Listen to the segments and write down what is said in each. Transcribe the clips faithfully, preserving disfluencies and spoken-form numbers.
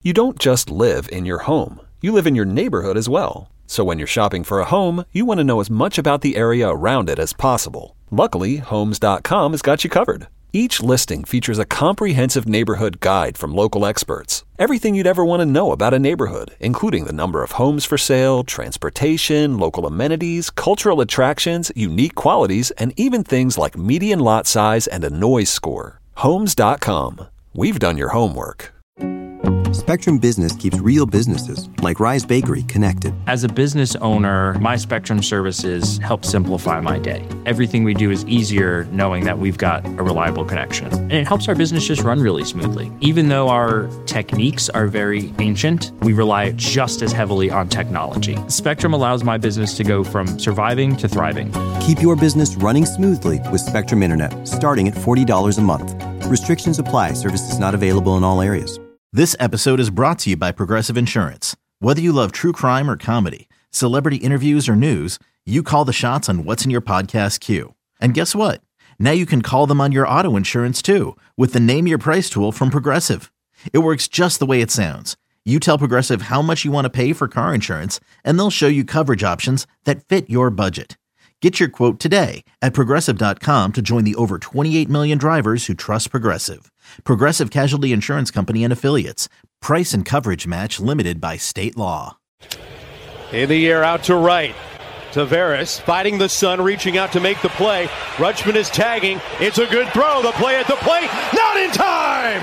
You don't just live in your home. You live in your neighborhood as well. So when you're shopping for a home, you want to know as much about the area around it as possible. Luckily, Homes dot com has got you covered. Each listing features a comprehensive neighborhood guide from local experts. Everything you'd ever want to know about a neighborhood, including the number of homes for sale, transportation, local amenities, cultural attractions, unique qualities, and even things like median lot size and a noise score. Homes dot com. We've done your homework. Spectrum Business keeps real businesses, like Rise Bakery, connected. As a business owner, my Spectrum services help simplify my day. Everything we do is easier knowing that we've got a reliable connection. And it helps our business just run really smoothly. Even though our techniques are very ancient, we rely just as heavily on technology. Spectrum allows my business to go from surviving to thriving. Keep your business running smoothly with Spectrum Internet, starting at forty dollars a month. Restrictions apply. Services not available in all areas. This episode is brought to you by Progressive Insurance. Whether you love true crime or comedy, celebrity interviews or news, you call the shots on what's in your podcast queue. And guess what? Now you can call them on your auto insurance too with the Name Your Price tool from Progressive. It works just the way it sounds. You tell Progressive how much you want to pay for car insurance, and they'll show you coverage options that fit your budget. Get your quote today at Progressive dot com to join the over twenty-eight million drivers who trust Progressive. Progressive Casualty Insurance Company and Affiliates. Price and coverage match limited by state law. In the air, out to right. Tavares fighting the sun, reaching out to make the play. Rutschman is tagging. It's a good throw. The play at the plate. Not in time!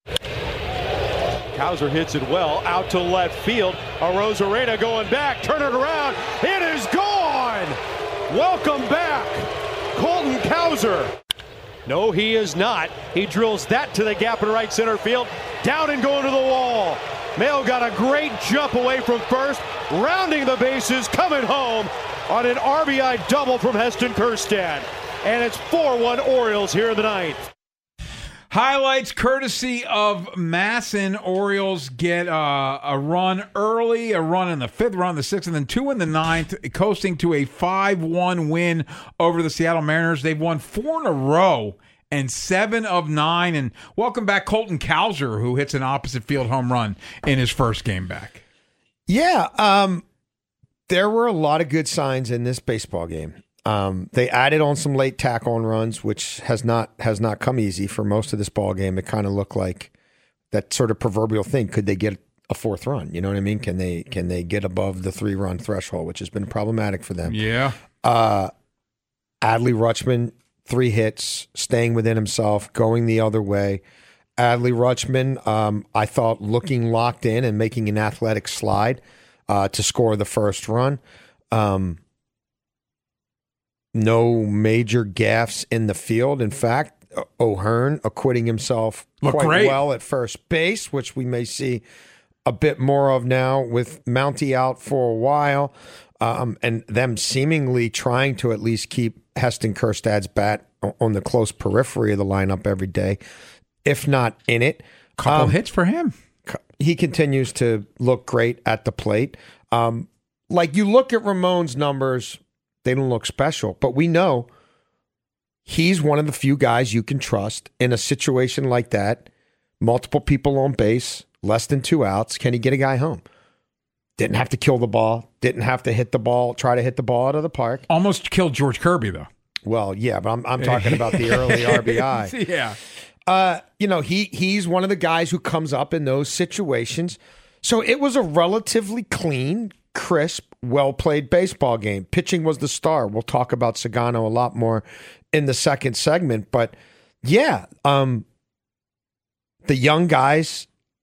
Cowser hits it well. Out to left field. Arozarena going back. Turn it around. It is gone! Welcome back, Colton Cowser. No, he is not. He drills that to the gap in right center field. Down and going to the wall. Mayo got a great jump away from first, rounding the bases, coming home on an R B I double from Heston Kjerstad. And it's four one Orioles here in the ninth. Highlights courtesy of Masson. Orioles get uh, a run early, a run in the fifth, run in the sixth, and then two in the ninth, coasting to a five one win over the Seattle Mariners. They've won four in a row and seven of nine. And welcome back Colton Cowser, who hits an opposite field home run in his first game back. Yeah, um, there were a lot of good signs in this baseball game. Um, they added on some late tack-on runs, which has not has not come easy for most of this ball game. It kind of looked like that sort of proverbial thing. Could they get a fourth run? You know what I mean? Can they can they get above the three-run threshold, which has been problematic for them? Yeah. Uh, Adley Rutschman, three hits, staying within himself, going the other way. Adley Rutschman, um, I thought, looking locked in and making an athletic slide uh, to score the first run. Um No major gaffes in the field. In fact, O'Hearn acquitting himself Look quite great. well at first base, which we may see a bit more of now with Mountie out for a while, um, and them seemingly trying to at least keep Heston Kjerstad's bat on the close periphery of the lineup every day, if not in it. Couple Um, hits for him. He continues to look great at the plate. Um, like you look at Ramon's numbers, they don't look special, but we know he's one of the few guys you can trust in a situation like that. Multiple people on base, less than two outs. Can he get a guy home? Didn't have to kill the ball. Didn't have to hit the ball, try to hit the ball out of the park. Almost killed George Kirby, though. Well, yeah, but I'm, I'm talking about the early R B I. Yeah. Uh, you know, he he's one of the guys who comes up in those situations. So it was a relatively clean, crisp, well-played baseball game. Pitching was the star. We'll talk about Sagano a lot more in the second segment. But, yeah, um, the young guys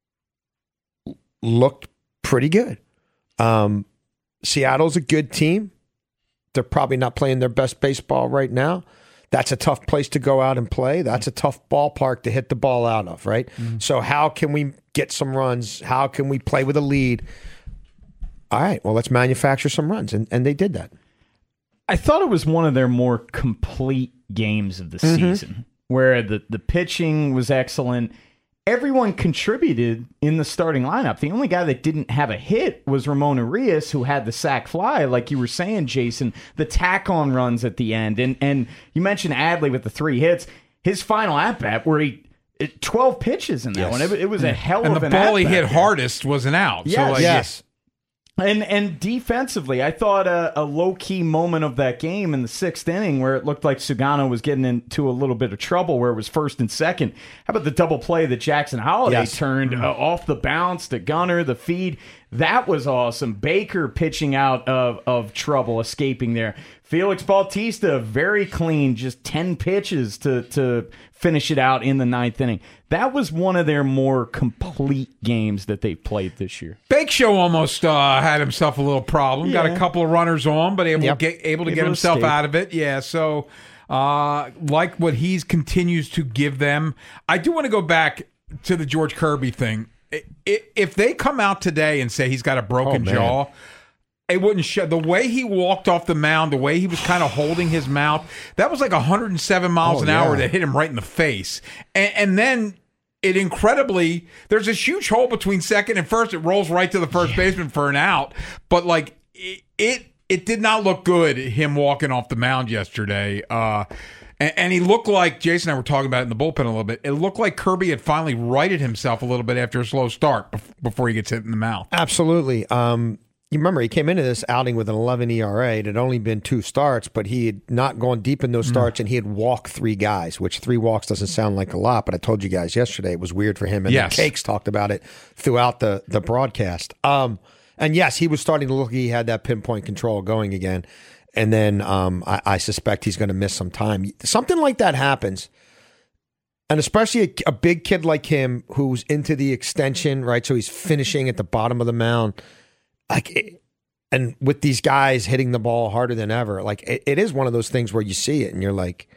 looked pretty good. Um, Seattle's a good team. They're probably not playing their best baseball right now. That's a tough place to go out and play. That's a tough ballpark to hit the ball out of, right? Mm-hmm. So how can we get some runs? How can we play with a lead? All right, well, let's manufacture some runs, and, and they did that. I thought it was one of their more complete games of the mm-hmm. season, where the, the pitching was excellent. Everyone contributed in the starting lineup. The only guy that didn't have a hit was Ramon Urias, who had the sac fly, like you were saying, Jason, the tack-on runs at the end. And and you mentioned Adley with the three hits. His final at-bat, where he It, twelve pitches in that Yes. one. It, it was a hell And of the an ball he at-bat hit there. hardest was an out. Yes. So like, Yes. And and defensively, I thought a, a low-key moment of that game in the sixth inning where it looked like Sugano was getting into a little bit of trouble where it was first and second. How about the double play that Jackson Holiday Yes. turned uh, off the bounce to Gunnar, the feed? That was awesome. Baker pitching out of, of trouble, escaping there. Felix Bautista, very clean, just ten pitches to, to finish it out in the ninth inning. That was one of their more complete games that they've played this year. Bake Show almost uh, had himself a little problem. Got a Yeah. couple of runners on, but able Yep. to get able to Able get to himself escape. out of it. Yeah, so uh, like what he continues to give them. I do want to go back to the George Kirby thing. I- I- If they come out today and say he's got a broken Oh, man. jaw, it wouldn't show. The way he walked off the mound, the way he was kind of holding his mouth, that was like one hundred seven miles Oh, an hour yeah. that hit him right in the face. And, and then it incredibly, there's this huge hole between second and first. It rolls right to the first baseman for an out. But like it, it, it did not look good, him walking off the mound yesterday. Uh, and, and he looked like, Jason and I were talking about it in the bullpen a little bit, it looked like Kirby had finally righted himself a little bit after a slow start bef- before he gets hit in the mouth. Absolutely. Um, you remember he came into this outing with an eleven E R A. It had only been two starts, but he had not gone deep in those starts, and he had walked three guys, which three walks doesn't sound like a lot, but I told you guys yesterday it was weird for him, and Yes. the Cakes talked about it throughout the, the broadcast. Um, and yes, he was starting to look like he had that pinpoint control going again, and then um, I, I suspect he's going to miss some time. Something like that happens. And especially a, a big kid like him who's into the extension, right? So he's finishing at the bottom of the mound. Like, it, and with these guys hitting the ball harder than ever, like it, it is one of those things where you see it and you're like,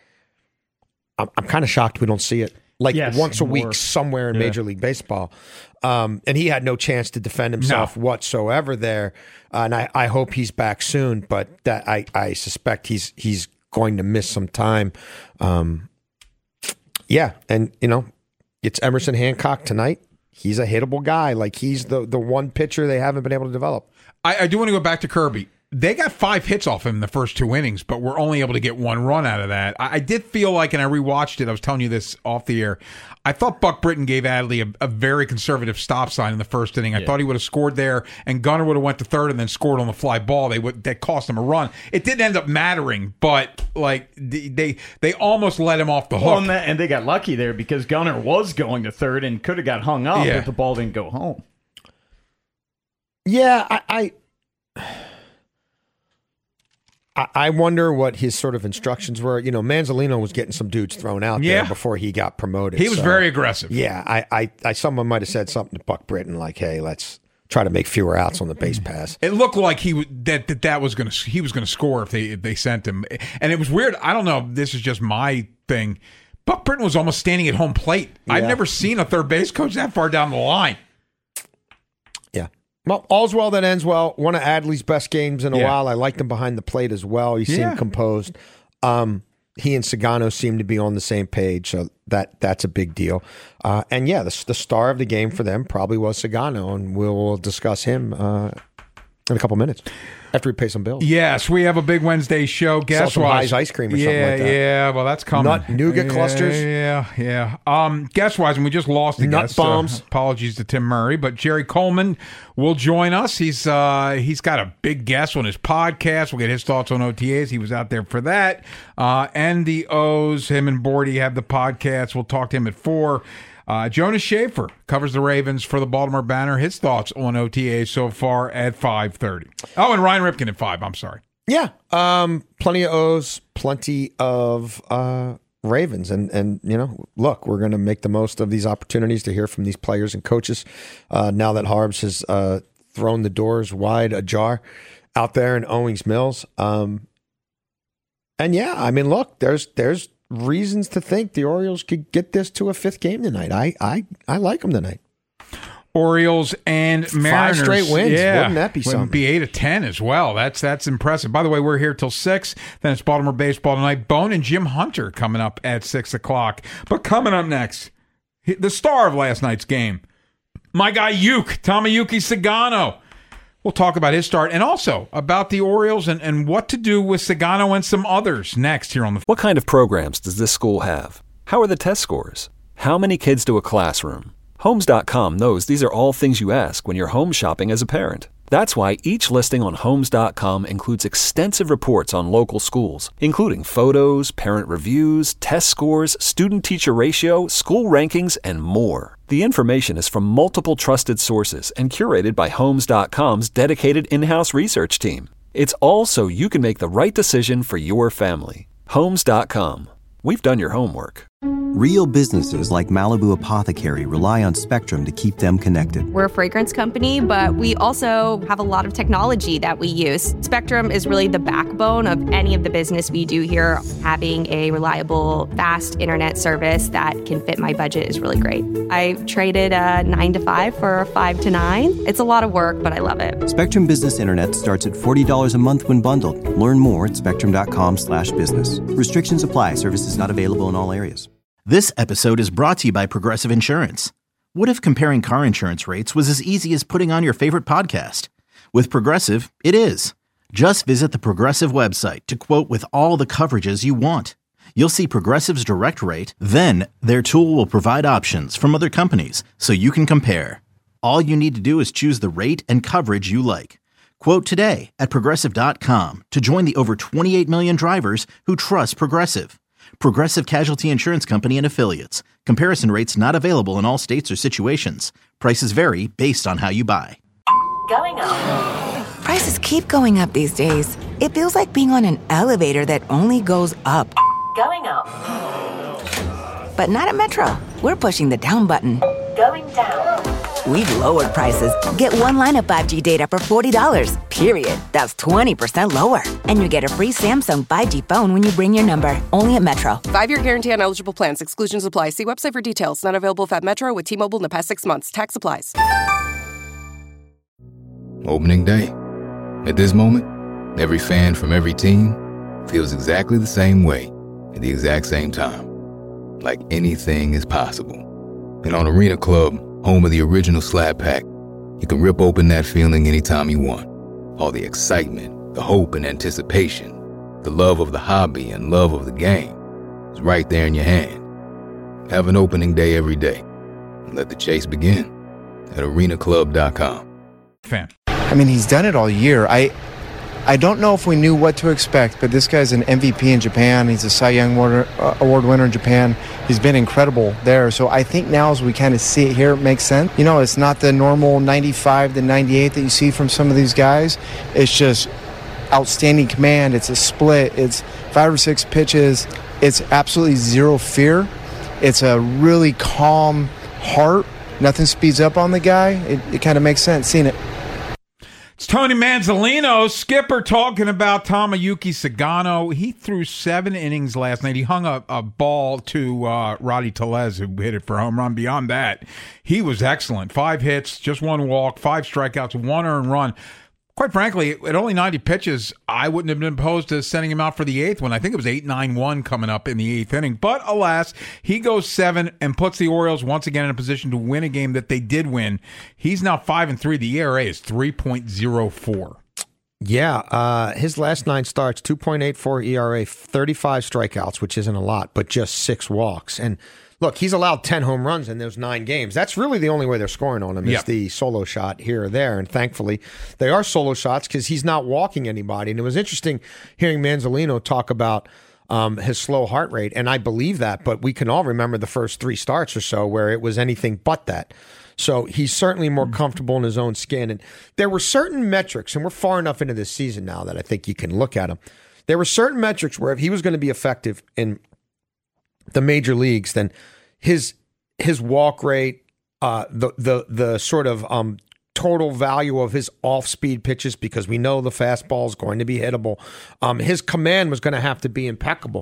I'm, I'm kind of shocked we don't see it like Yes, once a more. week somewhere in Yeah. Major League Baseball. Um, and he had no chance to defend himself No. whatsoever there. Uh, and I, I hope he's back soon, but that I, I suspect he's he's going to miss some time. Um, yeah, and you know, it's Emerson Hancock tonight. He's a hittable guy. Like he's the the one pitcher they haven't been able to develop. I, I do want to go back to Kirby. They got five hits off him in the first two innings, but we're only able to get one run out of that. I, I did feel like, and I rewatched it, I was telling you this off the air, I thought Buck Britton gave Adley a, a very conservative stop sign in the first inning. I thought he would have scored there, and Gunnar would have went to third and then scored on the fly ball. They would that cost him a run. It didn't end up mattering, but like they they, they almost let him off the hook. Well, and, that, and they got lucky there because Gunnar was going to third and could have got hung up Yeah. if the ball didn't go home. Yeah, I, I I wonder what his sort of instructions were. You know, Manzolino was getting some dudes thrown out Yeah. there before he got promoted. he was so, very aggressive. Yeah, I, I, I someone might have said something to Buck Britton like, "Hey, let's try to make fewer outs on the base pass." It looked like he would that that, that was going to he was going to score if they if they sent him, and it was weird. I don't know if this is just my thing. Buck Britton was almost standing at home plate. I've Yeah. never seen a third base coach that far down the line. Yeah. Well, all's well that ends well. One of Adley's best games in a Yeah. while. I liked him behind the plate as well. He seemed Yeah. composed. Um, he and Sagano seem to be on the same page, so that that's a big deal. Uh, and yeah, the, the star of the game for them probably was Sagano, and we'll discuss him uh, in a couple minutes after we pay some bills. Yes, we have a big Wednesday show. Guess some what? High's ice cream or yeah, something like that. Yeah, well, that's coming. Nut nougat yeah, clusters. Yeah, yeah. Um, guess wise, and we just lost a Nut guest, so bombs. apologies to Tim Murray, but Jerry Coleman will join us. He's uh, he's got a big guest on his podcast. We'll get his thoughts on O T As. He was out there for that. Uh, and the O's, him and Bordy have the podcast. We'll talk to him at four. Uh, Jonas Schaefer covers the Ravens for the Baltimore Banner. His thoughts on O T A so far at five thirty. Oh, and Ryan Ripken at five. I'm sorry. Yeah, um, plenty of O's, plenty of uh, Ravens, and and you know, look, we're going to make the most of these opportunities to hear from these players and coaches. Uh, now that Harbs has uh, thrown the doors wide ajar out there in Owings Mills, um, and yeah, I mean, look, there's there's reasons to think the Orioles could get this to a fifth game tonight. I I I like them tonight. Orioles and Mariners. straight wins. Yeah. Wouldn't that be Wouldn't something? be eight of ten as well. That's that's impressive. By the way, we're here till six. Then it's Baltimore baseball tonight. Bone and Jim Hunter coming up at six o'clock. But coming up next, the star of last night's game, my guy Yuke, Tomoyuki Sagano. We'll talk about his start and also about the Orioles and, and what to do with Sagano and some others next here on the. What kind of programs does this school have? How are the test scores? How many kids to a classroom? Homes dot com knows these are all things you ask when you're home shopping as a parent. That's why each listing on Homes dot com includes extensive reports on local schools, including photos, parent reviews, test scores, student-teacher ratio, school rankings, and more. The information is from multiple trusted sources and curated by Homes dot com's dedicated in-house research team. It's all so you can make the right decision for your family. Homes dot com. We've done your homework. Real businesses like Malibu Apothecary rely on Spectrum to keep them connected. We're a fragrance company, but we also have a lot of technology that we use. Spectrum is really the backbone of any of the business we do here. Having a reliable, fast internet service that can fit my budget is really great. I traded a nine to five for a five to nine. It's a lot of work, but I love it. Spectrum Business Internet starts at forty dollars a month when bundled. Learn more at spectrum dot com slash business. Restrictions apply. Services not available in all areas. This episode is brought to you by Progressive Insurance. What if comparing car insurance rates was as easy as putting on your favorite podcast? With Progressive, it is. Just visit the Progressive website to quote with all the coverages you want. You'll see Progressive's direct rate, then their tool will provide options from other companies so you can compare. All you need to do is choose the rate and coverage you like. Quote today at progressive dot com to join the over twenty-eight million drivers who trust Progressive. Progressive Casualty Insurance Company and Affiliates. Comparison rates not available in all states or situations. Prices vary based on how you buy. Going up. Prices keep going up these days. It feels like being on an elevator that only goes up. Going up. But not at Metro. We're pushing the down button. Going down. We've lowered prices. Get one line of five G data for forty dollars, period. That's twenty percent lower. And you get a free Samsung five G phone when you bring your number. Only at Metro. Five-year guarantee on eligible plans. Exclusions apply. See website for details. Not available at Metro with T-Mobile in the past six months. Tax applies. Opening day. At this moment, every fan from every team feels exactly the same way at the exact same time. Like anything is possible. And on Arena Club, home of the original Slab Pack, you can rip open that feeling anytime you want. All the excitement, the hope and anticipation, the love of the hobby and love of the game is right there in your hand. Have an opening day every day. And let the chase begin at arena club dot com. Fan. I mean, he's done it all year. I I don't know if we knew what to expect, but this guy's an M V P in Japan. He's a Cy Young Award, uh, award winner in Japan. He's been incredible there. So I think now as we kind of see it here, it makes sense. You know, it's not the normal ninety-five to ninety-eight that you see from some of these guys. It's just outstanding command. It's a split. It's five or six pitches. It's absolutely zero fear. It's a really calm heart. Nothing speeds up on the guy. It, it kind of makes sense seeing it. It's Tony Manzolino, skipper, talking about Tomoyuki Sagano. He threw seven innings last night. He hung a, a ball to uh, Roddy Tellez, who hit it for a home run. Beyond that, he was excellent. Five hits, just one walk, five strikeouts, one earned run. Quite frankly, at only ninety pitches, I wouldn't have been opposed to sending him out for the eighth one. I think it was eight nine one coming up in the eighth inning. But alas, he goes seven and puts the Orioles once again in a position to win a game that they did win. He's now five and three. The E R A is three point oh four. Yeah, uh, his last nine starts, two point eight four E R A, thirty-five strikeouts, which isn't a lot, but just six walks. And look, he's allowed ten home runs in those nine games. That's really the only way they're scoring on him is yep. the solo shot here or there. And thankfully, they are solo shots because he's not walking anybody. And it was interesting hearing Manzolino talk about um, his slow heart rate. And I believe that, but we can all remember the first three starts or so where it was anything but that. So he's certainly more comfortable in his own skin. And there were certain metrics, and we're far enough into this season now that I think you can look at them. There were certain metrics where if he was going to be effective in the major leagues, then his his walk rate, uh, the the the sort of um, total value of his off-speed pitches, because we know the fastball is going to be hittable. Um, his command was going to have to be impeccable.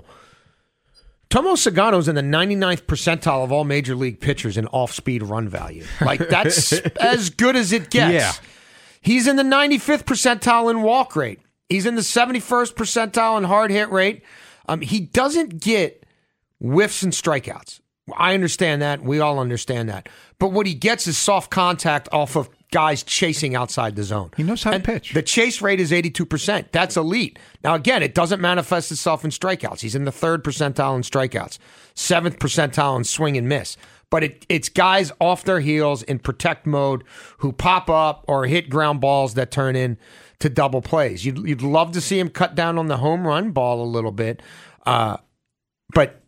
Tomo Sagano's in the ninety-ninth percentile of all major league pitchers in off-speed run value. Like, that's as good as it gets. Yeah. He's in the ninety-fifth percentile in walk rate. He's in the seventy-first percentile in hard hit rate. Um, he doesn't get whiffs and strikeouts. I understand that. We all understand that. But what he gets is soft contact off of guys chasing outside the zone. He knows how and to pitch. The chase rate is eighty-two percent. That's elite. Now, again, it doesn't manifest itself in strikeouts. He's in the third percentile in strikeouts, seventh percentile in swing and miss. But it, it's guys off their heels in protect mode who pop up or hit ground balls that turn in to double plays. You'd, you'd love to see him cut down on the home run ball a little bit. Uh, but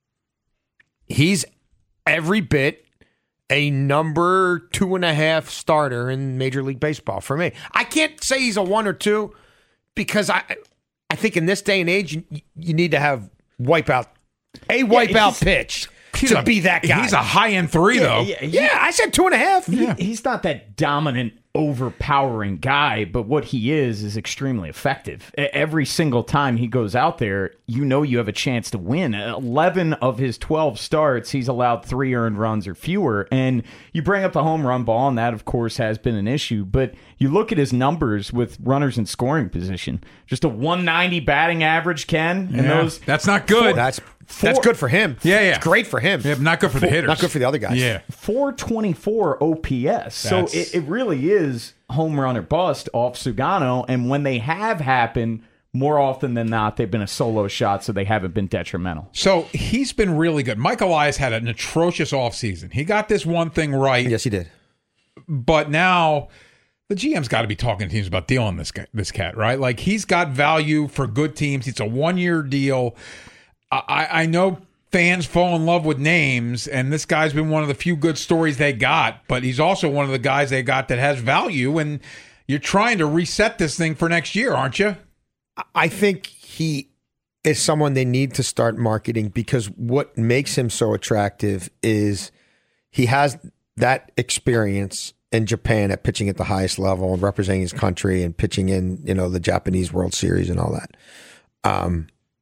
he's every bit a number two and a half starter in Major League Baseball for me. I can't say he's a one or two because I I think in this day and age, you, you need to have wipeout, a wipeout yeah, pitch. He's to a, be that guy. He's a high-end three, yeah, though. Yeah, he, yeah, I said two and a half. He, yeah. He's not that dominant, overpowering guy, but what he is is extremely effective. Every single time he goes out there, you know you have a chance to win. eleven of his twelve starts, he's allowed three earned runs or fewer. And you bring up the home run ball, and that, of course, has been an issue. But you look at his numbers with runners in scoring position. Just a one ninety batting average, Ken. And yeah, those that's not good. Four, that's Four, That's good for him. Yeah, yeah. It's great for him. Yeah, not good for Four, the hitters. Not good for the other guys. Yeah. four twenty-four O P S. That's... So it, it really is home run or bust off Sugano. And when they have happened, more often than not, they've been a solo shot, so they haven't been detrimental. So he's been really good. Mike Elias had an atrocious offseason. He got this one thing right. Yes, he did. But now the G M's got to be talking to teams about dealing this guy, this cat, right? Like, he's got value for good teams. It's a one-year deal. I, I know fans fall in love with names, and this guy's been one of the few good stories they got, but he's also one of the guys they got that has value, and you're trying to reset this thing for next year, aren't you? I think he is someone they need to start marketing because what makes him so attractive is he has that experience in Japan at pitching at the highest level and representing his country and pitching in, you know, the Japanese World Series and all that. Um,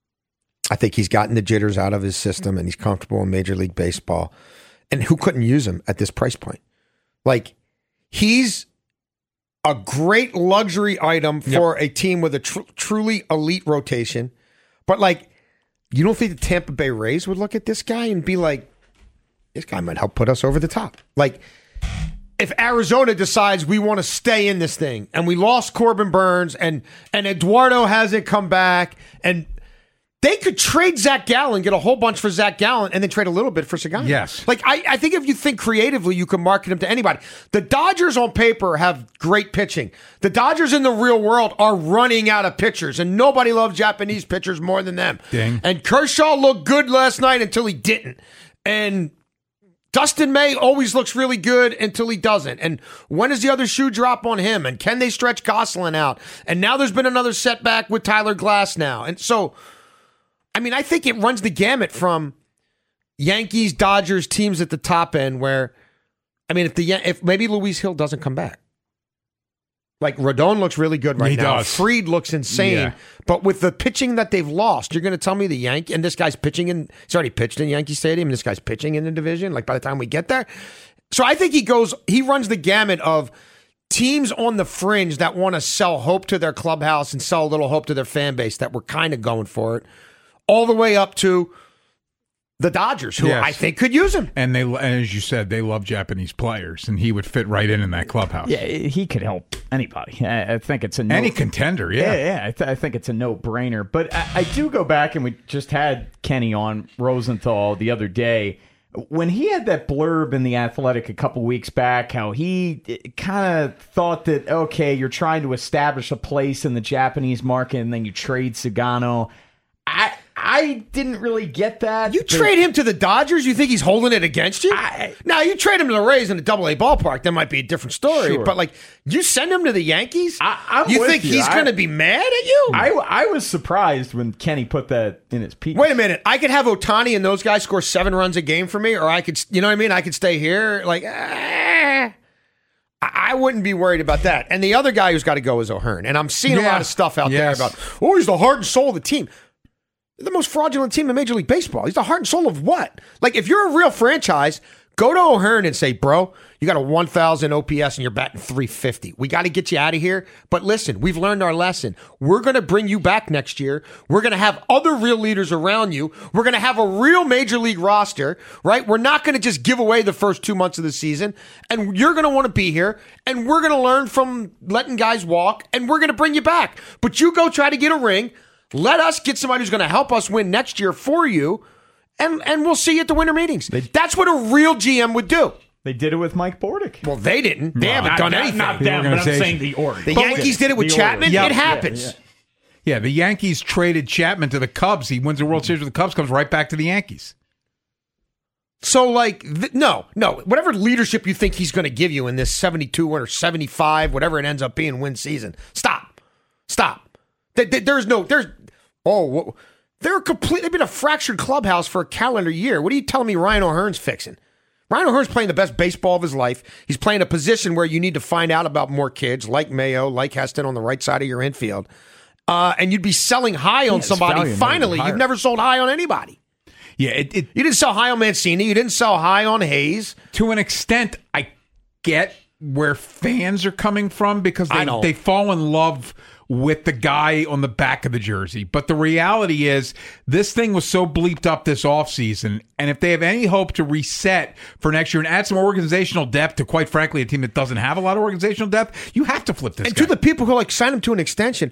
I think he's gotten the jitters out of his system and he's comfortable in Major League Baseball. And who couldn't use him at this price point? Like, he's a great luxury item for yep. a team with a tr- truly elite rotation. But, like, you don't think the Tampa Bay Rays would look at this guy and be like, this guy might help put us over the top? Like, if Arizona decides we want to stay in this thing and we lost Corbin Burns and, and Eduardo hasn't come back and they could trade Zach Gallen, get a whole bunch for Zach Gallen, and then trade a little bit for Sugano. Yes. Like, I, I think if you think creatively, you can market him to anybody. The Dodgers on paper have great pitching. The Dodgers in the real world are running out of pitchers, and nobody loves Japanese pitchers more than them. Ding. And Kershaw looked good last night until he didn't. And Dustin May always looks really good until he doesn't. And when does the other shoe drop on him? And can they stretch Gosselin out? And now there's been another setback with Tyler Glass now. And so, I mean, I think it runs the gamut from Yankees, Dodgers, teams at the top end where, I mean, if the if maybe Luis Hill doesn't come back. Like, Rodon looks really good right he now. Does. Fried looks insane. Yeah. But with the pitching that they've lost, you're going to tell me the Yankee, and this guy's pitching in, he's already pitched in Yankee Stadium, and this guy's pitching in the division, like by the time we get there. So I think he goes, he runs the gamut of teams on the fringe that want to sell hope to their clubhouse and sell a little hope to their fan base that were kind of going for it, all the way up to the Dodgers, who yes. I think could use him. And they, as you said, they love Japanese players, and he would fit right in in that clubhouse. Yeah, he could help anybody. I, I think it's a no- any contender. Yeah, yeah, yeah I, th- I think it's a no-brainer. But I, I do go back, and we just had Kenny on Rosenthal the other day when he had that blurb in The Athletic a couple weeks back. How he kind of thought that okay, you're trying to establish a place in the Japanese market, and then you trade Sugano. I. I didn't really get that. You trade him to the Dodgers? You think he's holding it against you? I, now, you trade him to the Rays in a double A ballpark, that might be a different story. Sure. But, like, you send him to the Yankees? I, I'm you with think you. he's going to be mad at you? I, I was surprised when Kenny put that in his piece. Wait a minute. I could have Ohtani and those guys score seven runs a game for me, or I could, you know what I mean? I could stay here. Like, eh. I wouldn't be worried about that. And the other guy who's got to go is O'Hearn. And I'm seeing yeah. a lot of stuff out yes. there about, oh, he's the heart and soul of the team. The most fraudulent team in Major League Baseball. He's the heart and soul of what? Like, if you're a real franchise, Go to O'Hearn and say, bro, you got a one thousand O P S and you're batting three fifty. We got to get you out of here. But listen, we've learned our lesson. We're going to bring you back next year. We're going to have other real leaders around you. We're going to have a real major league roster, right? We're not going to just give away the first two months of the season. And you're going to want to be here. And we're going to learn from letting guys walk. And we're going to bring you back. But you go try to get a ring. Let us get somebody who's going to help us win next year for you. And and we'll see you at the winter meetings. They, That's what a real G M would do. They did it with Mike Bordick. Well, they didn't. They no, haven't not, done not, anything. Not them, but I'm saying the Orioles. The Yankees did it with Chapman. Yep. It happens. Yeah, yeah. yeah, the Yankees traded Chapman to the Cubs. He wins the World Series with the Cubs, comes right back to the Yankees. So, like, th- no, no. Whatever leadership you think he's going to give you in this seventy-two or seventy-five, whatever it ends up being, win season, stop. Stop. Th- th- there's no, there's, oh, what, They're complete. They've been a fractured clubhouse for a calendar year. What are you telling me Ryan O'Hearn's fixing? Ryan O'Hearn's playing the best baseball of his life. He's playing a position where you need to find out about more kids, like Mayo, like Heston on the right side of your infield. Uh, and you'd be selling high on yeah, somebody. Finally, you've never sold high on anybody. Yeah, it, it, you didn't sell high on Mancini. You didn't sell high on Hayes. To an extent, I get where fans are coming from because they, they fall in love with the guy on the back of the jersey. But the reality is this thing was so bleeped up this offseason, and if they have any hope to reset for next year and add some organizational depth to, quite frankly, a team that doesn't have a lot of organizational depth, you have to flip this And guy. to the people who like sign him to an extension,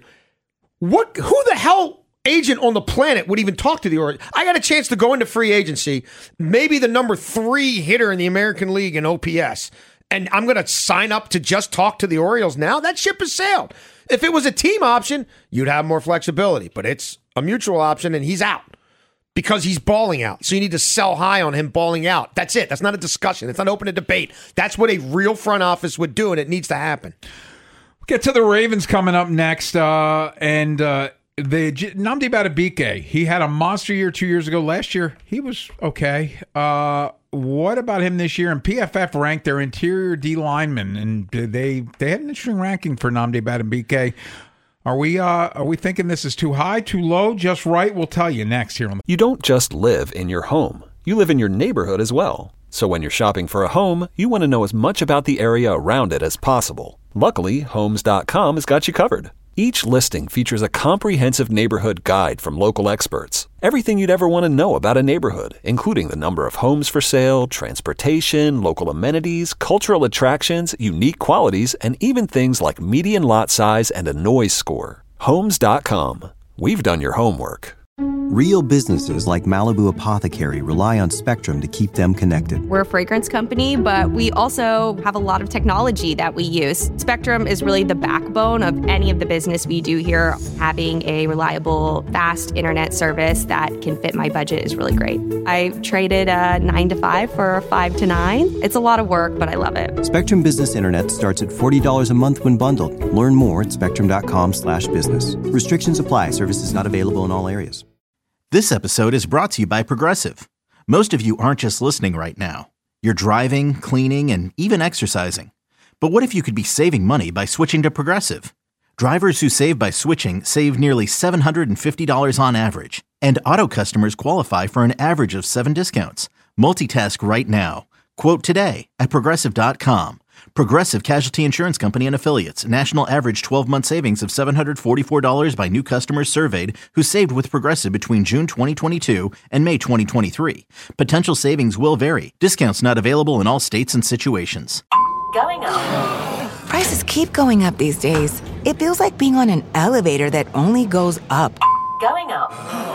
what? Who the hell agent on the planet would even talk to the Orioles? I got a chance to go into free agency, maybe the number three hitter in the American League in O P S, and I'm going to sign up to just talk to the Orioles now? That ship has sailed. If it was a team option, you'd have more flexibility, but it's a mutual option, and he's out because he's balling out. So you need to sell high on him balling out. That's it. That's not a discussion. It's not open to debate. That's what a real front office would do, and it needs to happen. We'll get to the Ravens coming up next, uh, and uh, the Nnamdi Madubuike. He had a monster year two years ago. Last year, he was okay. Uh, what about him this year? And P F F ranked their interior D linemen, and they they had an interesting ranking for Nnamdi Madubuike. Are we uh, are we thinking this is too high, too low, just right? We'll tell you next here on the. You don't just live in your home. You live in your neighborhood as well. So when you're shopping for a home, you want to know as much about the area around it as possible. Luckily, Homes dot com has got you covered. Each listing features a comprehensive neighborhood guide from local experts. Everything you'd ever want to know about a neighborhood, including the number of homes for sale, transportation, local amenities, cultural attractions, unique qualities, and even things like median lot size and a noise score. Homes dot com. We've done your homework. Real businesses like Malibu Apothecary rely on Spectrum to keep them connected. We're a fragrance company, but we also have a lot of technology that we use. Spectrum is really the backbone of any of the business we do here. Having a reliable, fast internet service that can fit my budget is really great. I traded a nine to five for a five to nine. It's a lot of work, but I love it. Spectrum Business Internet starts at forty dollars a month when bundled. Learn more at spectrum dot com slash business. Restrictions apply. Services not available in all areas. This episode is brought to you by Progressive. Most of you aren't just listening right now. You're driving, cleaning, and even exercising. But what if you could be saving money by switching to Progressive? Drivers who save by switching save nearly seven hundred fifty dollars on average. And auto customers qualify for an average of seven discounts. Multitask right now. Quote today at progressive dot com. Progressive Casualty Insurance Company and Affiliates. National average twelve-month savings of seven hundred forty-four dollars by new customers surveyed who saved with Progressive between June twenty twenty-two and May twenty twenty-three. Potential savings will vary. Discounts not available in all states and situations. Going up. Prices keep going up these days. It feels like being on an elevator that only goes up. Going up.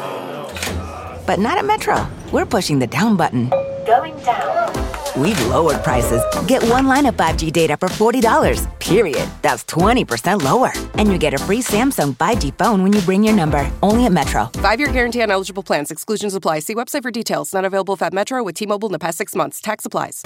But not at Metro. We're pushing the down button. Going down. We've lowered prices. Get one line of five G data for forty dollars, period. That's twenty percent lower. And you get a free Samsung five G phone when you bring your number. Only at Metro. Five-year guarantee on eligible plans. Exclusions apply. See website for details. Not available at Metro with T-Mobile in the past six months. Tax applies.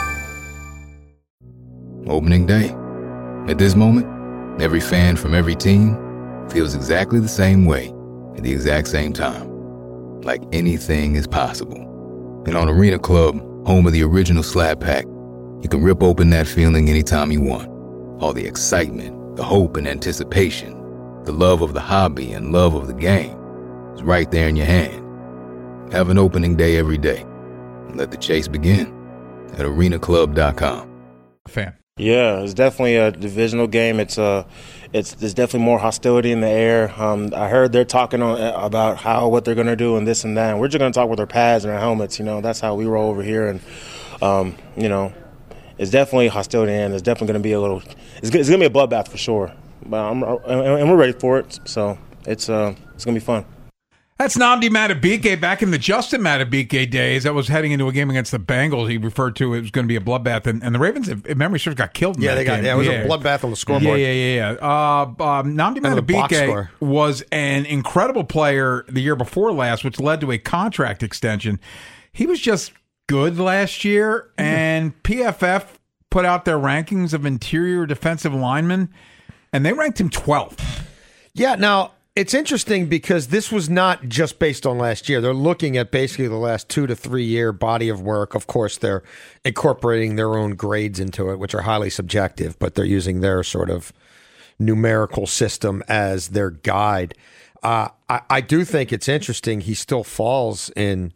Opening day. At this moment, every fan from every team feels exactly the same way at the exact same time. Like anything is possible. And on Arena Club, home of the original Slab Pack, you can rip open that feeling anytime you want. All the excitement, the hope and anticipation, the love of the hobby and love of the game is right there in your hand. Have an opening day every day and let the chase begin. at arena club dot com. Fan. Yeah, it's definitely a divisional game. It's uh, it's there's definitely more hostility in the air. Um, I heard they're talking on, about how what they're gonna do and this and that. And we're just gonna talk with our pads and our helmets. You know, that's how we roll over here. And um, you know, it's definitely hostility, and it's definitely gonna be a little. It's, it's gonna be a bloodbath for sure. But I'm and we're ready for it. So it's uh, it's gonna be fun. That's Nnamdi Madubuike back in the Justin Madubuike days. That was heading into a game against the Bengals. He referred to it was going to be a bloodbath, and, and the Ravens, if, if memory serves, got killed in yeah, that they got game. yeah, it was yeah. a bloodbath on the scoreboard. Yeah, yeah, yeah. yeah. Uh, um, Nnamdi Madubuike was an incredible player the year before last, which led to a contract extension. He was just good last year, and mm-hmm. P F F put out their rankings of interior defensive linemen, and they ranked him twelfth. Yeah, now it's interesting because this was not just based on last year. They're looking at basically the last two to three year body of work. Of course, they're incorporating their own grades into it, which are highly subjective, but they're using their sort of numerical system as their guide. Uh, I, I do think it's interesting. He still falls in.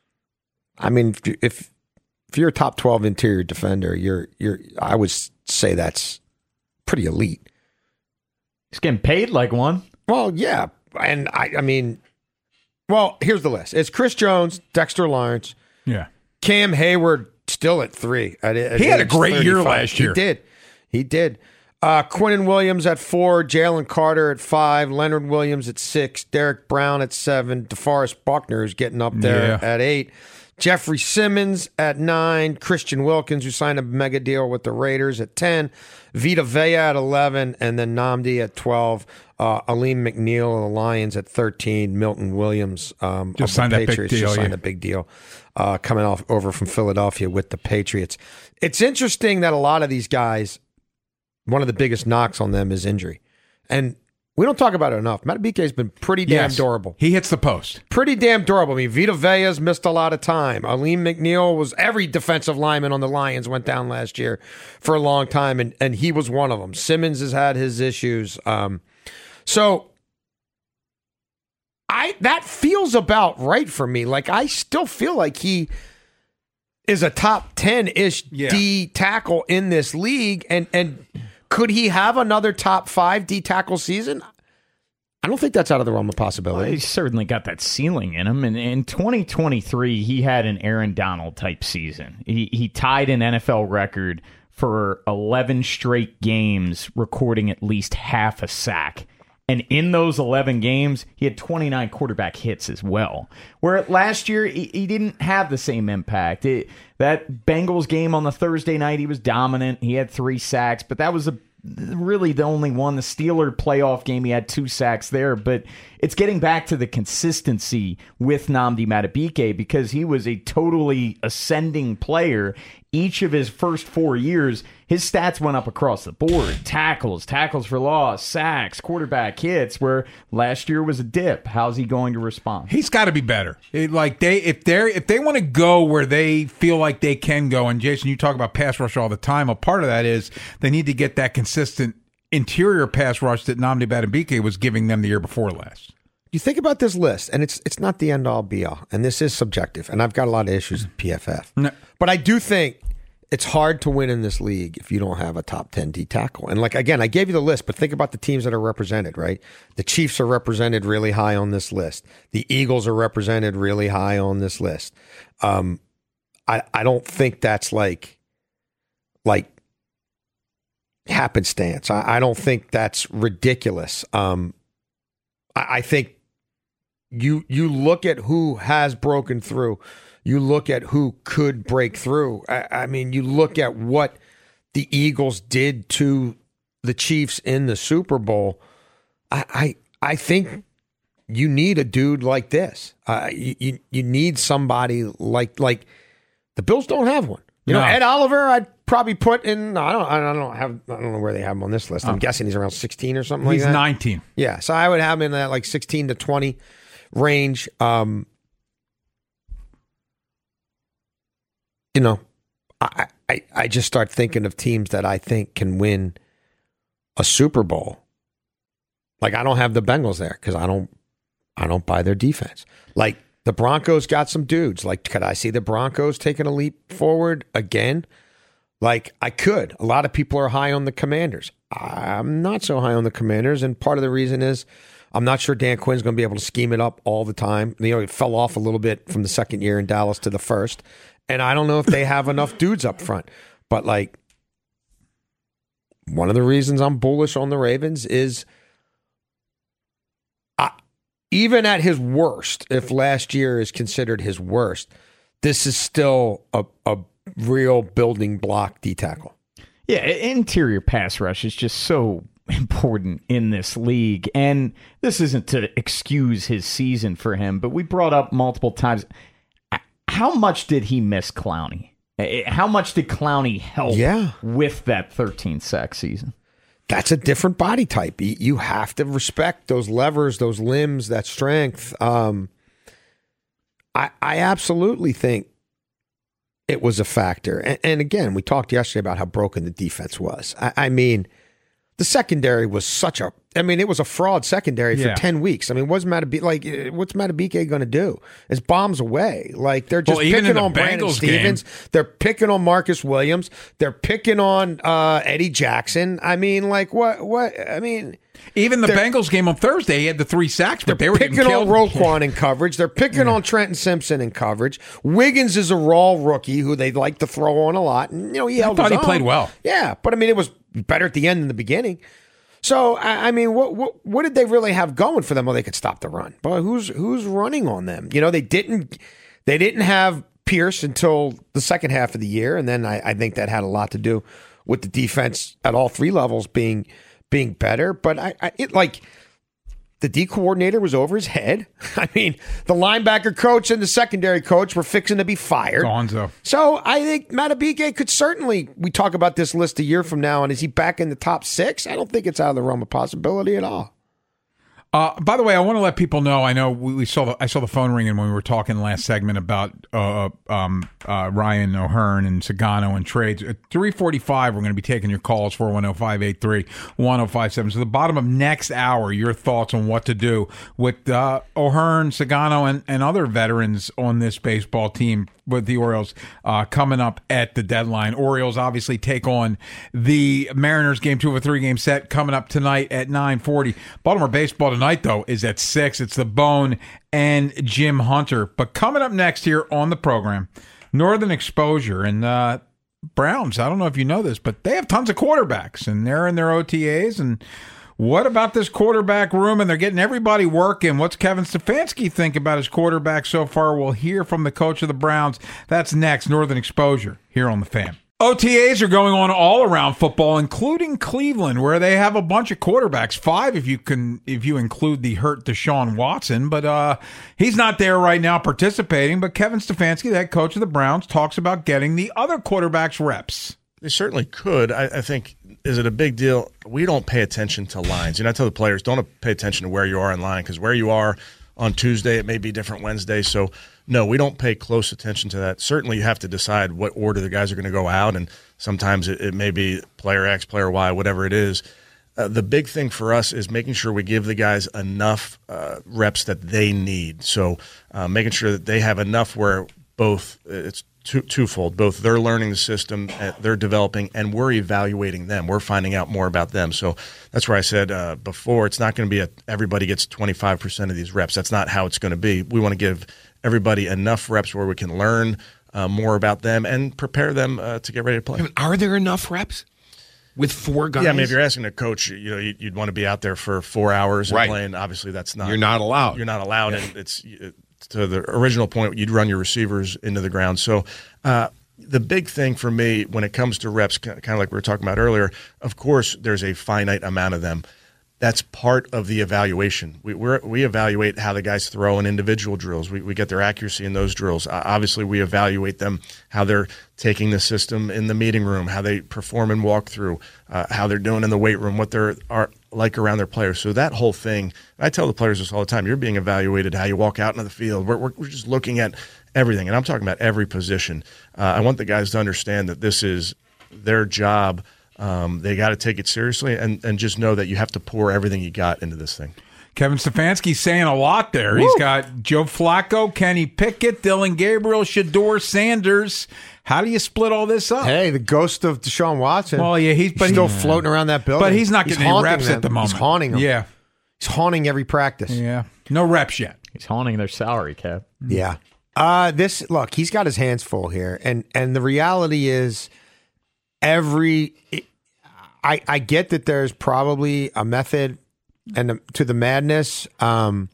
I mean, if if, if you're a top twelve interior defender, you're you're. I would say that's pretty elite. He's getting paid like one. Well, yeah, and I, I mean, well, here's the list: it's Chris Jones, Dexter Lawrence, yeah, Cam Hayward still at three. At, at he had a great thirty-five. year last year. He did, he did. Uh, Quinnen Williams at four, Jalen Carter at five, Leonard Williams at six, Derek Brown at seven, DeForest Buckner is getting up there yeah. at eight. Jeffrey Simmons at nine, Christian Wilkins, who signed a mega deal with the Raiders, at ten, Vita Vea at eleven, and then Nnamdi at twelve, uh, Aleem McNeil of the Lions at thirteen, Milton Williams um, just of signed the that Patriots big deal, just signed yeah. a big deal uh, coming off over from Philadelphia with the Patriots. It's interesting that a lot of these guys, one of the biggest knocks on them is injury. And we don't talk about it enough. Madubuike has been pretty damn yes, durable. He hits the post. Pretty damn durable. I mean, Vita Vea's missed a lot of time. Aleem McNeil was every defensive lineman on the Lions went down last year for a long time, and, and he was one of them. Simmons has had his issues. Um, so I that feels about right for me. Like, I still feel like he is a top ten-ish yeah. D tackle in this league, and and could he have another top five D tackle season? I don't think that's out of the realm of possibility. Well, he's certainly got that ceiling in him. And in twenty twenty-three, he had an Aaron Donald type season. He he tied an N F L record for eleven straight games, recording at least half a sack. And in those eleven games, he had twenty-nine quarterback hits as well. Where last year, he, he didn't have the same impact. It, that Bengals game on the Thursday night, he was dominant. He had three sacks, but that was a, really the only one. The Steeler playoff game, he had two sacks there. But it's getting back to the consistency with Nnamdi Madubuike because he was a totally ascending player. Each of his first four years, his stats went up across the board. Tackles, tackles for loss, sacks, quarterback hits, where last year was a dip. How's he going to respond? He's got to be better. It, like they, if they're if they want to go where they feel like they can go, and Jason, you talk about pass rush all the time. A part of that is they need to get that consistent interior pass rush that Nnamdi Madubuike was giving them the year before last. You think about this list, and it's it's not the end-all, be-all, and this is subjective, and I've got a lot of issues with P F F. No. But I do think it's hard to win in this league if you don't have a top ten D tackle. And, like, again, I gave you the list, but think about the teams that are represented, right? The Chiefs are represented really high on this list. The Eagles are represented really high on this list. Um, I, I don't think that's, like, like happenstance. I, I don't think that's ridiculous. Um, I, I think You you look at who has broken through. You look at who could break through. I, I mean, you look at what the Eagles did to the Chiefs in the Super Bowl. I I, I think you need a dude like this. Uh, you, you you need somebody like like the Bills don't have one. You know, No. Ed Oliver, I'd probably put in. I don't. I don't have. I don't know where they have him on this list. I'm Oh. guessing he's around sixteen or something He's like that. nineteen. Yeah, so I would have him in that like sixteen to twenty range. Um, you know, I, I I just start thinking of teams that I think can win a Super Bowl. Like, I don't have the Bengals there because I don't I don't buy their defense. Like The Broncos got some dudes. Like, could I see the Broncos taking a leap forward again? Like, I could. A lot of people are high on the Commanders. I'm not so high on the Commanders, and part of the reason is I'm not sure Dan Quinn's going to be able to scheme it up all the time. You know, it fell off a little bit from the second year in Dallas to the first, and I don't know if they have enough dudes up front. But, like, one of the reasons I'm bullish on the Ravens is I, even at his worst, if last year is considered his worst, this is still a, a real building block D-tackle. Yeah, interior pass rush is just so important in this league. And this isn't to excuse his season for him, but we brought up multiple times, how much did he miss Clowney? How much did Clowney help yeah. with that thirteen sack season? That's a different body type. You have to respect those levers, those limbs, that strength. Um, I, I absolutely think it was a factor. And, and again, we talked yesterday about how broken the defense was. I, I mean, the secondary was such a, I mean, it was a fraud secondary for Yeah. ten weeks. I mean, what's Matabike, like, what's Matabike going to do? It's bombs away. Like, they're just Well, even picking in the on Brandon Bengals Stevens. game- They're picking on Marcus Williams. They're picking on uh, Eddie Jackson. I mean, like, what, what, I mean. Even the they're- Bengals game on Thursday, he had the three sacks, but they were picking getting on killed. Roquan in coverage. They're picking on Trenton Simpson in coverage. Wiggins is a raw rookie who they like to throw on a lot. And, you know, he I held thought his he played own. well. Yeah, but I mean, it was better at the end than the beginning. So, I, I mean, what, what what did they really have going for them? Well, they could stop the run. But who's who's running on them? You know, they didn't they didn't have Pierce until the second half of the year, and then I, I think that had a lot to do with the defense at all three levels being being better. But I, I it like the D coordinator was over his head. I mean, the linebacker coach and the secondary coach were fixing to be fired. Gonzo. So I think Matabike could certainly, we talk about this list a year from now, and is he back in the top six? I don't think it's out of the realm of possibility at all. Uh, by the way, I want to let people know. I know we, we saw the I saw the phone ringing when we were talking last segment about uh, um, uh, Ryan O'Hearn and Sagano and trades. At three forty-five, we're going to be taking your calls, four one zero, five eight three, one zero five seven. So the bottom of next hour, your thoughts on what to do with uh, O'Hearn, Sagano, and, and other veterans on this baseball team with the Orioles uh, coming up at the deadline. Orioles obviously take on the Mariners game two of a three-game set coming up tonight at nine forty. Baltimore baseball tonight, though, is at six. It's the Bone and Jim Hunter. But coming up next here on the program, Northern Exposure and uh, Browns. I don't know if you know this, but they have tons of quarterbacks, and they're in their O T As, and what about this quarterback room? And they're getting everybody working. What's Kevin Stefanski think about his quarterback so far? We'll hear from the coach of the Browns. That's next. Northern Exposure here on The Fan. O T As are going on all around football, including Cleveland, where they have a bunch of quarterbacks. Five, if you can, if you include the hurt Deshaun Watson. But uh, he's not there right now participating. But Kevin Stefanski, the head coach of the Browns, talks about getting the other quarterbacks reps. They certainly could. I, I think, is it a big deal? We don't pay attention to lines. You know, I tell the players, don't pay attention to where you are in line, because where you are on Tuesday, it may be different Wednesday. So, no, we don't pay close attention to that. Certainly, you have to decide what order the guys are going to go out, and sometimes it, it may be player X, player Y, whatever it is. Uh, the big thing for us is making sure we give the guys enough uh, reps that they need. So, uh, making sure that they have enough where both it's Two, twofold. Both they're learning the system, uh, they're developing, and we're evaluating them. We're finding out more about them. So that's where I said uh, before, it's not going to be a everybody gets twenty-five percent of these reps. That's not how it's going to be. We want to give everybody enough reps where we can learn uh, more about them and prepare them uh, to get ready to play. I mean, are there enough reps with four guys? Yeah, I mean, if you're asking a coach, you know, you'd, you'd want to be out there for four hours and Right. playing. Obviously, that's not You're not allowed. You're not allowed, Yeah. and it's to the original point. You'd run your receivers into the ground. So. Uh, The big thing for me when it comes to reps, kind of like we were talking about earlier, of course, there's a finite amount of them. That's part of the evaluation. We we're, we evaluate how the guys throw in individual drills. We, we get their accuracy in those drills. Uh, obviously, we evaluate them, how they're taking the system in the meeting room, how they perform in walkthrough, uh, how they're doing in the weight room, what they're are like around their players. So that whole thing, I tell the players this all the time, you're being evaluated how you walk out into the field. We're, we're, we're just looking at everything, and I'm talking about every position. Uh, I want the guys to understand that this is their job. Um, they got to take it seriously and, and just know that you have to pour everything you got into this thing. Kevin Stefanski's saying a lot there. Woo. He's got Joe Flacco, Kenny Pickett, Dylan Gabriel, Shedeur Sanders. How do you split all this up? Hey, the ghost of Deshaun Watson. Well, yeah, he's but still he, floating around that building. But he's not getting he's any reps them. at the moment. He's haunting them. Yeah. He's haunting every practice. Yeah. No reps yet. He's haunting their salary cap. Yeah. Uh, this look, he's got his hands full here. And and the reality is every I I get that there's probably a method and a, to the madness. Um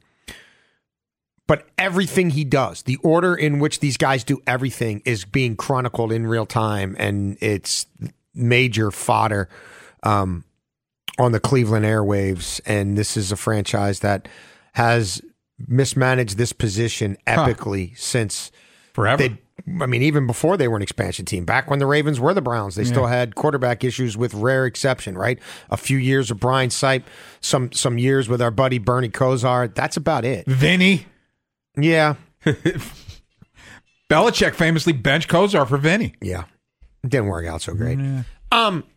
But everything he does, the order in which these guys do everything is being chronicled in real time, and it's major fodder um, on the Cleveland airwaves. And this is a franchise that has mismanaged this position epically huh. since forever. They, I mean, even before they were an expansion team, back when the Ravens were the Browns, they yeah. still had quarterback issues with rare exception, right? A few years of Brian Sipe, some some years with our buddy Bernie Kosar. That's about it. Vinny. Yeah. Belichick famously benched Kosar for Vinny. Yeah. It didn't work out so great. Yeah. Um.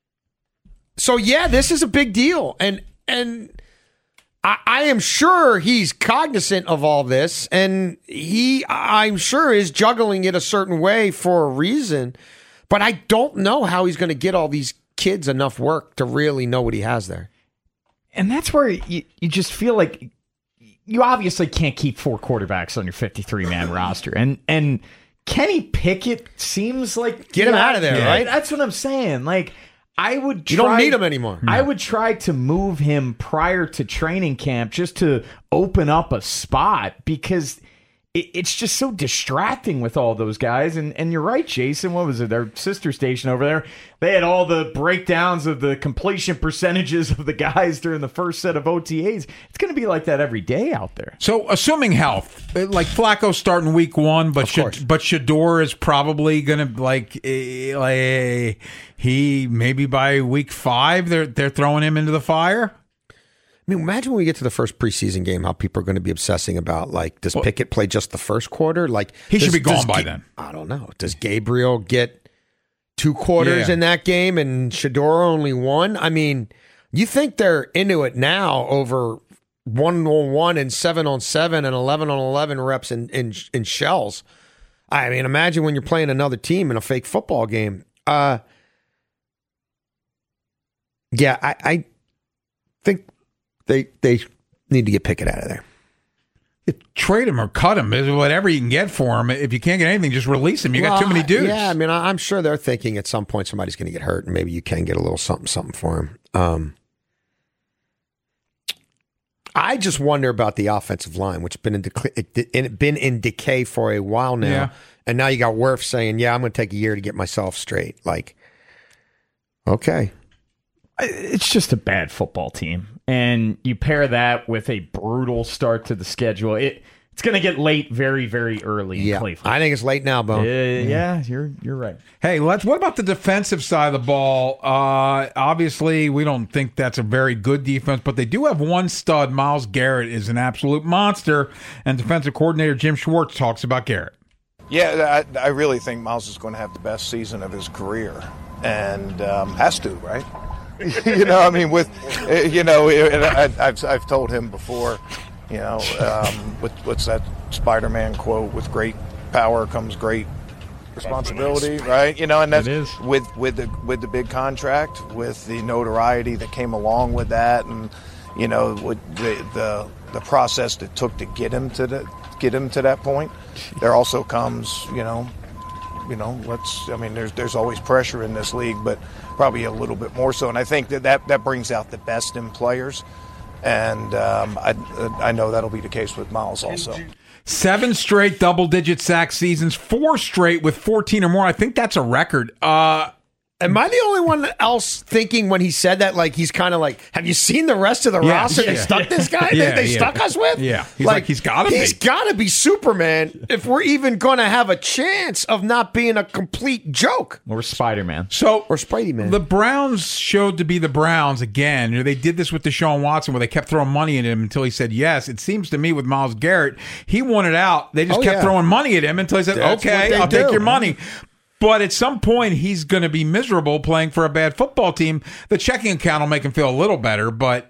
So, yeah, this is a big deal. And and I, I am sure he's cognizant of all this. And he, I'm sure, is juggling it a certain way for a reason. But I don't know how he's going to get all these kids enough work to really know what he has there. And that's where you, you just feel like you obviously can't keep four quarterbacks on your fifty-three man roster. And and Kenny Pickett seems like... Get him know, out of there, yeah, right? That's what I'm saying. Like, I would try... You don't need him anymore. I would try to move him prior to training camp just to open up a spot because... It's just so distracting with all those guys. And and you're right, Jason. What was it? Their sister station over there. They had all the breakdowns of the completion percentages of the guys during the first set of O T As. It's going to be like that every day out there. So, assuming health, like Flacco starting week one, but Sh- but Shedeur is probably going to like, eh, like he maybe by week five they're they're throwing him into the fire. I mean, imagine when we get to the first preseason game, how people are going to be obsessing about, like, does well, Pickett play just the first quarter? Like He does, should be gone by Ga- then. I don't know. Does Gabriel get two quarters yeah. in that game and Shedeur only one? I mean, you think they're into it now over one on one and seven on seven and eleven on eleven reps in, in, in shells. I mean, imagine when you're playing another team in a fake football game. Uh, yeah, I, I think... They they need to get Pickett out of there. Trade him or cut him, whatever you can get for him. If you can't get anything, just release him. You well, got too many dudes. Yeah, I mean, I'm sure they're thinking at some point somebody's going to get hurt, and maybe you can get a little something something for him. Um, I just wonder about the offensive line, which has been in, dec- been in decay for a while now, yeah. and now you got Wirfs saying, "Yeah, I'm going to take a year to get myself straight." Like, okay. It's just a bad football team. And you pair that with a brutal start to the schedule. It It's going to get late very, very early in yeah, Cleveland. I think it's late now, Bo. Uh, yeah, you're you're right. Hey, let's. What about the defensive side of the ball? Uh, obviously, we don't think that's a very good defense, but they do have one stud. Myles Garrett is an absolute monster, and defensive coordinator Jim Schwartz talks about Garrett. Yeah, I, I really think Myles is going to have the best season of his career, and um, has to, right? you know, I mean, with, you know, I, I've, I've told him before, you know, um, with, what's that Spider-Man quote, with great power comes great responsibility, right? You know, and that's with, with the, with the big contract, with the notoriety that came along with that. And, you know, with the, the, the process that took to get him to the, get him to that point, there also comes, you know, you know, let's, I mean, there's, there's always pressure in this league, but probably a little bit more so. And I think that that, that brings out the best in players. And um, I, I know that'll be the case with Myles also. Seven straight double-digit sack seasons, four straight with fourteen or more. I think that's a record. Uh, Am I the only one else thinking when he said that, like, he's kind of like, have you seen the rest of the yeah, roster yeah, they stuck yeah. this guy yeah, that they yeah. stuck us with? Yeah. He's like, like he's got to be. He's got to be Superman if we're even going to have a chance of not being a complete joke. Or Spider-Man. So, or Spidey-Man. The Browns showed to be the Browns again. They did this with Deshaun Watson where they kept throwing money at him until he said yes. It seems to me with Myles Garrett, he wanted out. They just oh, kept yeah. throwing money at him until he said, That's okay, I'll do. take your money. But at some point, he's going to be miserable playing for a bad football team. The checking account will make him feel a little better, but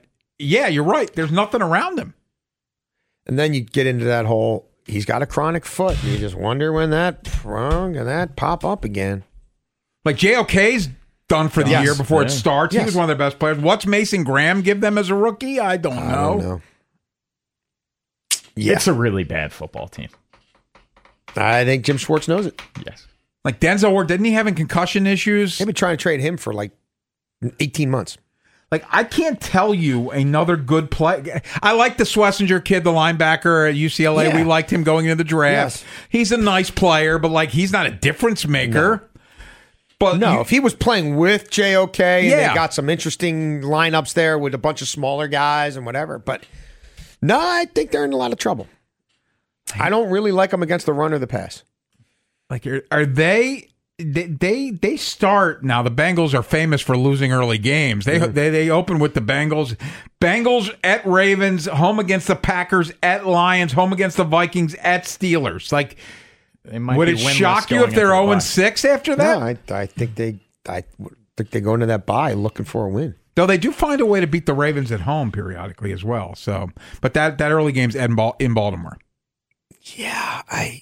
yeah, you're right. There's nothing around him. And then you get into that whole, he's got a chronic foot. And you just wonder when that wrong and that pop up again. Like J O K's done for the Yes. year before Yeah. it starts. He Yes. was one of their best players. What's Mason Graham give them as a rookie? I don't know. I don't know. Yeah. It's a really bad football team. I think Jim Schwartz knows it. Yes. Like Denzel Ward, didn't he have concussion issues? They've been trying to trade him for like eighteen months. Like, I can't tell you another good play. I like the Schlesinger kid, the linebacker at U C L A. Yeah. We liked him going into the draft. Yes. He's a nice player, but, like, he's not a difference maker. But No, you- if he was playing with J O K and Yeah. they got some interesting lineups there with a bunch of smaller guys and whatever. But no, I think they're in a lot of trouble. I don't really like them against the run or the pass. Like, are, are they, they? They they start now. The Bengals are famous for losing early games. They Mm-hmm. they they open with the Bengals, Bengals at Ravens, home against the Packers, at Lions, home against the Vikings, at Steelers. Like, They might would be it winless shock you going if they're into the zero and bye. six after that? No, I, I think they I think they go into that bye looking for a win. Though they do find a way to beat the Ravens at home periodically as well. So, but that that early game's in Bal- in Baltimore. Yeah, I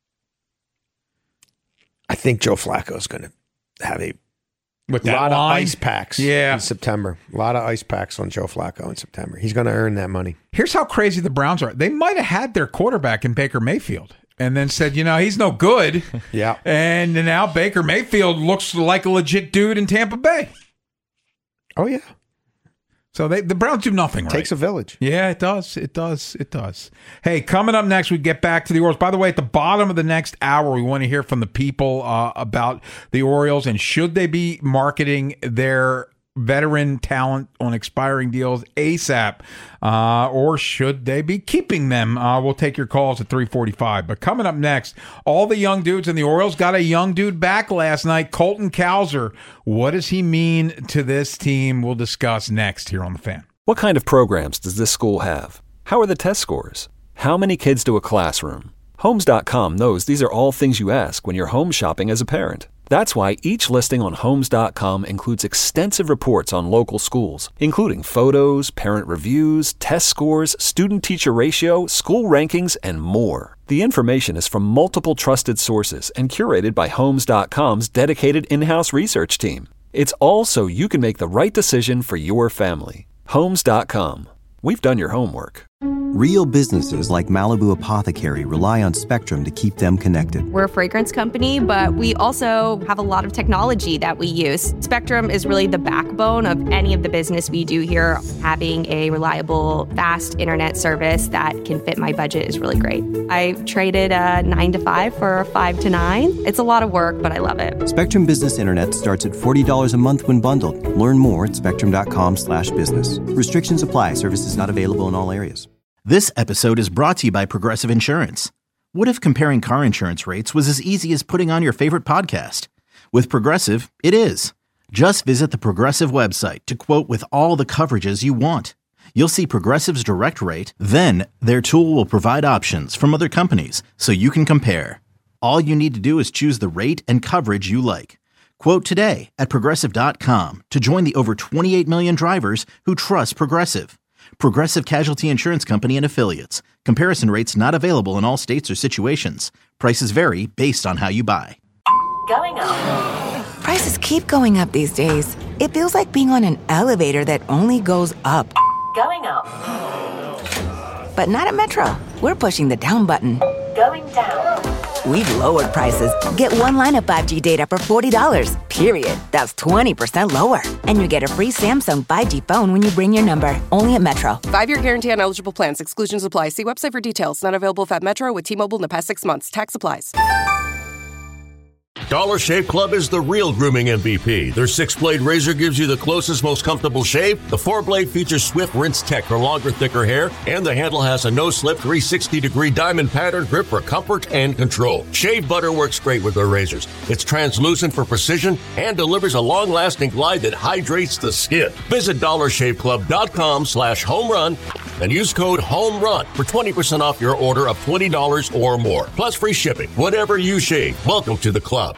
I think Joe Flacco's going to have a With that lot line? of ice packs Yeah. in September. A lot of ice packs on Joe Flacco in September. He's going to earn that money. Here's how crazy the Browns are. They might have had their quarterback in Baker Mayfield and then said, you know, he's no good. Yeah. And now Baker Mayfield looks like a legit dude in Tampa Bay. Oh, yeah. So they, the Browns do nothing right. Takes a village. Yeah, it does. It does. It does. Hey, coming up next, we get back to the Orioles. By the way, at the bottom of the next hour, we want to hear from the people uh, about the Orioles and should they be marketing their veteran talent on expiring deals ASAP, uh, or should they be keeping them? Uh, we'll take your calls at three forty-five. But coming up next, all the young dudes in the Orioles got a young dude back last night, Colton Cowser. What does he mean to this team? We'll discuss next here on The Fan. What kind of programs does this school have? How are the test scores? How many kids do a classroom? Homes dot com knows these are all things you ask when you're home shopping as a parent. That's why each listing on Homes dot com includes extensive reports on local schools, including photos, parent reviews, test scores, student-teacher ratio, school rankings, and more. The information is from multiple trusted sources and curated by Homes dot com's dedicated in-house research team. It's all so you can make the right decision for your family. Homes dot com. We've done your homework. Real businesses like Malibu Apothecary rely on Spectrum to keep them connected. We're a fragrance company, but we also have a lot of technology that we use. Spectrum is really the backbone of any of the business we do here. Having a reliable, fast internet service that can fit my budget is really great. I traded a nine to five for a five to nine. It's a lot of work, but I love it. Spectrum Business Internet starts at forty dollars a month when bundled. Learn more at spectrum dot com slash business. Restrictions apply. Services not available in all areas. This episode is brought to you by Progressive Insurance. What if comparing car insurance rates was as easy as putting on your favorite podcast? With Progressive, it is. Just visit the Progressive website to quote with all the coverages you want. You'll see Progressive's direct rate, then their tool will provide options from other companies so you can compare. All you need to do is choose the rate and coverage you like. Quote today at progressive dot com to join the over twenty-eight million drivers who trust Progressive. Progressive Casualty Insurance Company and Affiliates. Comparison rates not available in all states or situations. Prices vary based on how you buy. Going up. Prices keep going up these days. It feels like being on an elevator that only goes up. Going up. But not at Metro. We're pushing the down button. Going down. We've lowered prices. Get one line of five G data for forty dollars, period. That's twenty percent lower. And you get a free Samsung five G phone when you bring your number. Only at Metro. Five-year guarantee on eligible plans. Exclusions apply. See website for details. Not available if at Metro with T-Mobile in the past six months. Tax applies. Dollar Shave Club is the real grooming M V P. Their six-blade razor gives you the closest, most comfortable shave. The four-blade features swift rinse tech for longer, thicker hair. And the handle has a no-slip three sixty degree diamond pattern grip for comfort and control. Shave butter works great with their razors. It's translucent for precision and delivers a long-lasting glide that hydrates the skin. Visit dollar shave club dot com slash home run and use code HOMERUN for twenty percent off your order of twenty dollars or more. Plus free shipping. Whatever you shave, welcome to the club.